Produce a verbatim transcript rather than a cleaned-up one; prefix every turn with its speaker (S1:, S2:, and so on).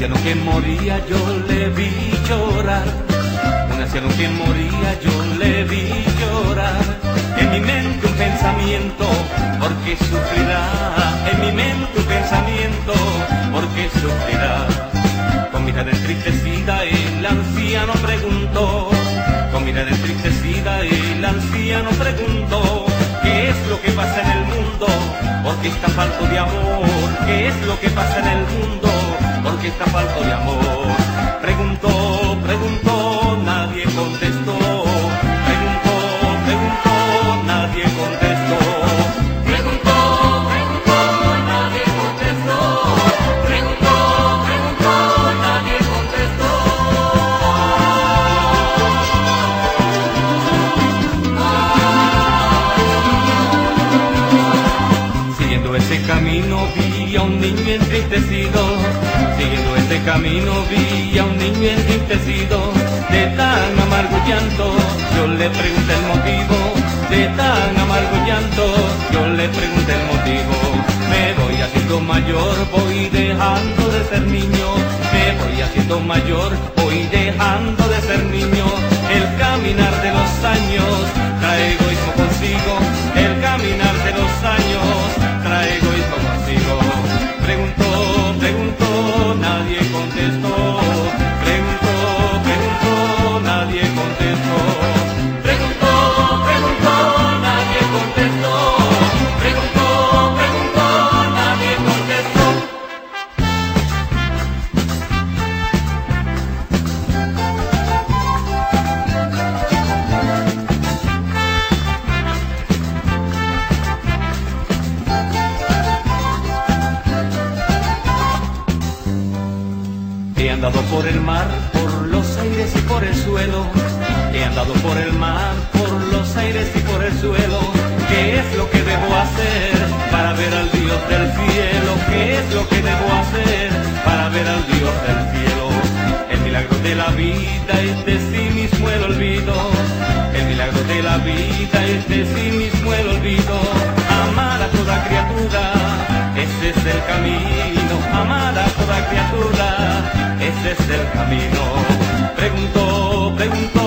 S1: anciano que moría yo le vi llorar, un anciano que moría yo le vi llorar. En mi mente un pensamiento, ¿por qué sufrirá? En mi mente un pensamiento, ¿por qué sufrirá? Con mirada entristecida el anciano preguntó, con mirada entristecida el anciano preguntó, ¿qué es lo que pasa en el mundo? ¿Por qué está falto de amor? ¿Qué es lo que pasa en el mundo? ¿Por qué está falto de amor? Preguntó, preguntó, nadie contestó. Preguntó, preguntó, nadie contestó. Preguntó, preguntó, nadie contestó. Preguntó, preguntó, nadie contestó. Siguiendo ese camino vi a un niño entristecido. Siguiendo ese camino vi a un niño entristecido, de tan amargo llanto, yo le pregunté el motivo, de tan amargo llanto, yo le pregunté el motivo. Me voy haciendo mayor, voy dejando de ser niño, me voy haciendo mayor, voy dejando de ser niño. El caminar de los años trae egoísmo consigo, el caminar de los años trae egoísmo consigo. Preguntó, preguntó, nadie contestó. Preguntó, preguntó, nadie contestó. Preguntó, preguntó, nadie contestó. Preguntó, preguntó, nadie contestó. He andado por el mar, por los aires y por el suelo. He andado por el mar, por los aires y por el suelo. ¿Qué es lo que debo hacer para ver al Dios del cielo? ¿Qué es lo que debo hacer para ver al Dios del cielo? El milagro de la vida es de sí mismo el olvido. El milagro de la vida es de sí mismo el olvido. Amar a toda criatura, ese es el camino. Amar a toda criatura, ese es el camino. Preguntó, preguntó.